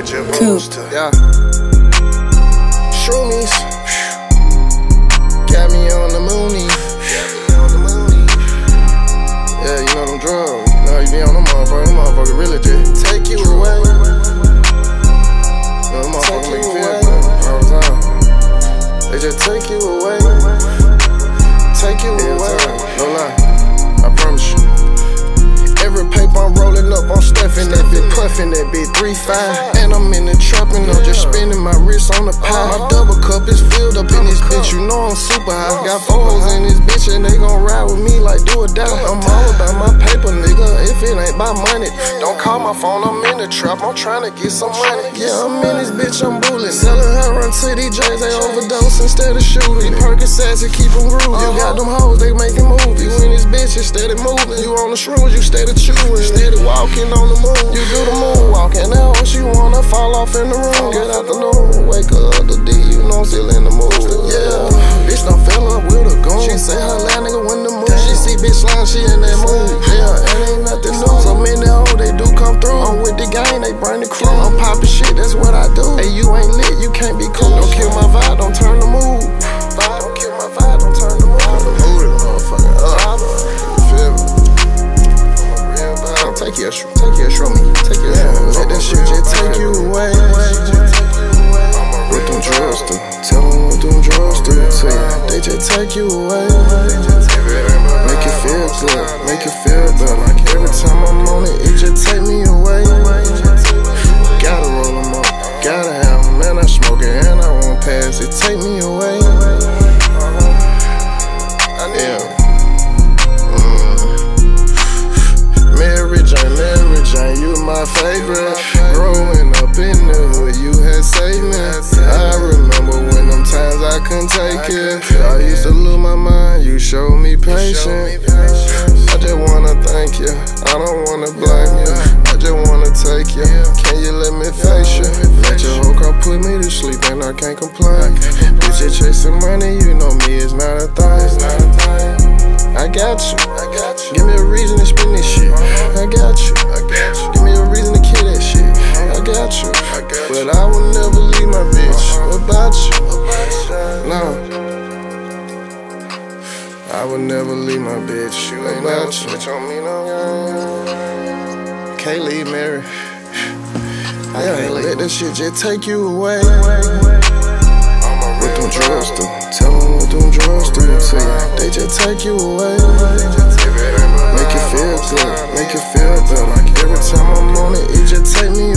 what you're supposed to. Yeah. Shroomies got me on the moonies. Yeah, you know them drugs. You know you be on them motherfuckers really just take you away. You know them motherfuckers make you feel good all the time. They just take you away. Take you away. No lie, I promise you. Every paper I'm rolling up, I'm stuffing that bitch, puffing that bitch 3-5. And I'm in the trap and I'm just spinning my wrist on the pie. My double cup is filled up in this bitch, you know I'm super high. Got foes in this bitch and they gon' ride with me like do or die. I'm all about my paper, nigga, if it ain't about money. Don't call my phone, I'm in the trap, I'm trying to get some money. Yeah, I'm in this bitch, I'm bullet. Selling heroin to these J's, they overdose instead of shooting. Percocets to keep them grooving. You got them hoes, they making movies. You in this bitch, you steady moving. You on the shrooms, you steady chewing. Steady walking on the moon. You do the moonwalk, and now she wanna fall off in the room. Get out the noon, wake up the D, you know I'm still in the mood. Yeah, bitch done fell up with a goon. She say her loud nigga when the moon. She see bitch slime, she in that mood. Yeah, and ain't nothing new. So many hoes, they do come through. I'm with the gang, they bring the crew. I'm poppin' shit, that's what I do. Hey, you ain't lit, you can't be cool. Don't kill my vibe, don't turn the mood. Don't kill my vibe, don't turn the mood. Mood it, motherfucker up. You feel me? Take your shroom me. Take your let that shit just take you away. What them drugs do? Tell them what them drugs do to you. They just take you away. Make you feel good, make you feel better. Every time I'm on it, it just take me away. Gotta roll them up, gotta have them. Man, I smoke it and I won't pass it. Take me away. Yeah. Mary Jane, you my favorite. Growing up in the hood, you had saved me. I remember when them times I couldn't take it. I used to lose my mind, you showed me patience. I just wanna thank you, I don't wanna blame you. I just wanna take you, can you let me face you? Let your hoe come put me to sleep and I can't complain. Bitch, you chasing money, you know me, it's not a thing. I got you. Give me a reason to spend this shit. I got you. Give me a reason to kill that shit. I got you. But I will never leave my bitch. What about you? No. I will never leave my bitch. What about you? Can't leave Mary. I can't let that shit just take you away. What them drugs do? Tell them what them drugs do to you. They just take you away. Make you feel good, make you feel better. Every time I'm on it, it just take me